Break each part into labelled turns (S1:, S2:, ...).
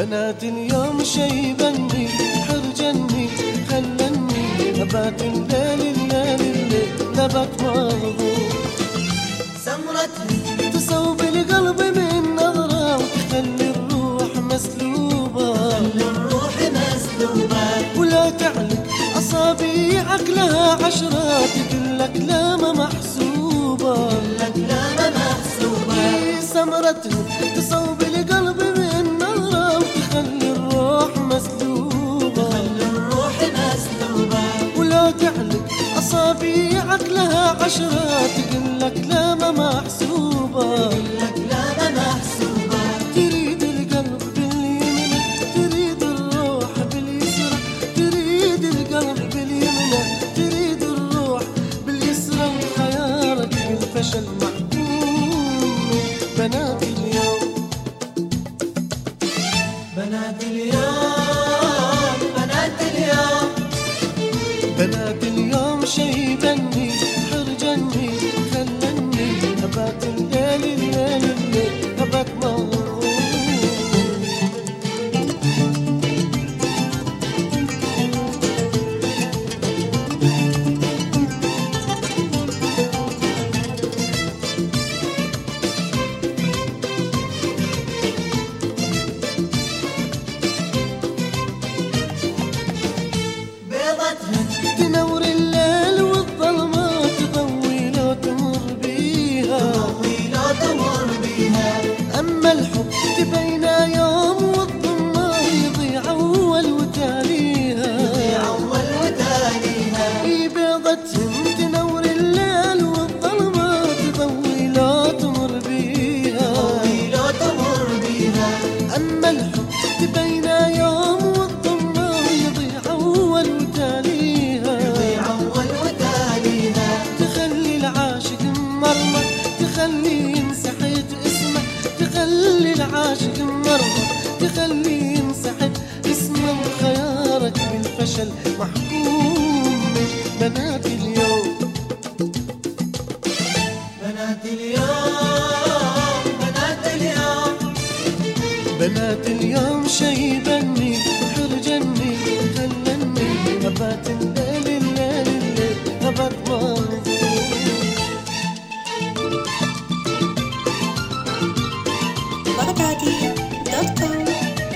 S1: بنات اليوم شيبني حرجني خلني نبات الليل الليل الليل نبات مغضوب.
S2: سمرتني
S1: تصوب القلب من نظرة وتخلي الروح مسلوبة،
S2: خلي الروح مسلوبة.
S1: ولا تعلق أصابيعك لها عشرة تقلك لامة محسوبة،
S2: لك لا محسوبة.
S1: سمرتني تصوب القلب من نظرة وتخلي الروح مسلوبة،
S2: خلي الروح مسلوبة.
S1: ولا تعلق أصابيعك لها عشرة تقلك لامة محسوبة،
S2: لك لا محسوبة.
S1: تريد القلب باليمنى تريد الروح باليسرى، تريد القلب باليمنى تريد الروح باليسرى، وخيارك بالفشل محكوم. بنات اليوم
S2: بنات اليوم بنات اليوم
S1: بنات اليوم شيبني حرجني خلني نبات الليل الليل الليل نبات مغروب.
S2: بيضتها
S1: تنور الليل والظلمة تضوي لو تمر بيها،
S2: تضوي لو تمر بيها.
S1: أما الحب تبينا يوم والظلمة يضيع أول وتاليها،
S2: أول وتاليها.
S1: بيضتهم تنور الليل والظلمة تضوي لو تمر بيها،
S2: تضوي لو تمر بيها.
S1: أما الحب تبينا يوم والظلمة يضيع أول وتاليها،
S2: أول وتاليها.
S1: تخلي العاشق مرمى تخلي ينسحت اسمه، تخلي العاشق مرمى تخلي ينسحت اسمه، وخيارك بالفشل محكوم. بنات اليوم
S2: بنات اليوم بنات اليوم
S1: بنات اليوم شيبني حرجني خلني نبات الليل الليل الليل نبات مغضوب.
S3: Baghdadi.com.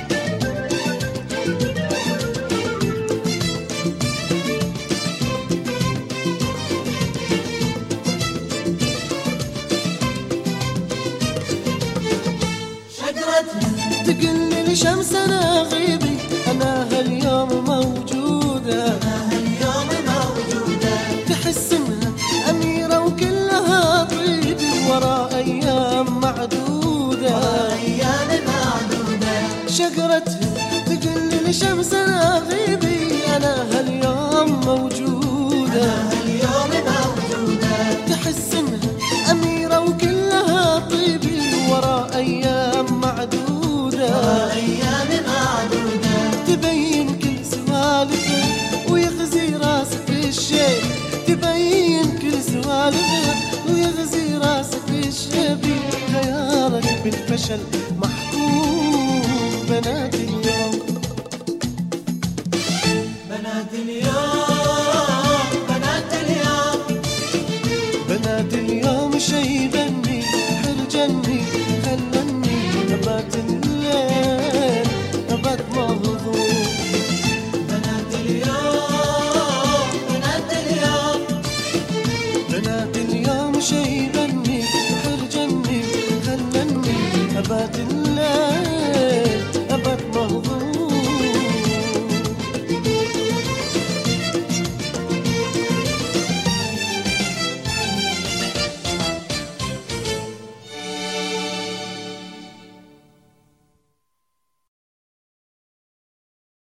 S2: شجرتها
S1: تقل لي شمس انا غيبي انا هاليوم موجودة،
S2: أنا هاليوم موجودة.
S1: تحس انها اميرة وكلها طيبي ورا ايام معدودة،
S2: أيام معدودة.
S1: شجرتها تقل لي شمس انا غيبي انا هاليوم موجودة،
S2: أنا هاليوم موجودة.
S1: تحس انها اميرة وكلها طيبي ورا ايام معدودة،
S2: أيام معدودة.
S1: تبين كل سوالفه ويغزي راسك الشيء، تبين كل سوالفه ويغزي راسك الشيء، خيارك بالفشل محكوم. بنات اليوم
S2: بنات اليوم بنات اليوم
S1: بنات اليوم شيبني حرجني خلني نبات الليل نبات مهضوم.
S2: بنات اليوم بنات اليوم
S1: بنات اليوم شيبني حرجني خلني نبات الليل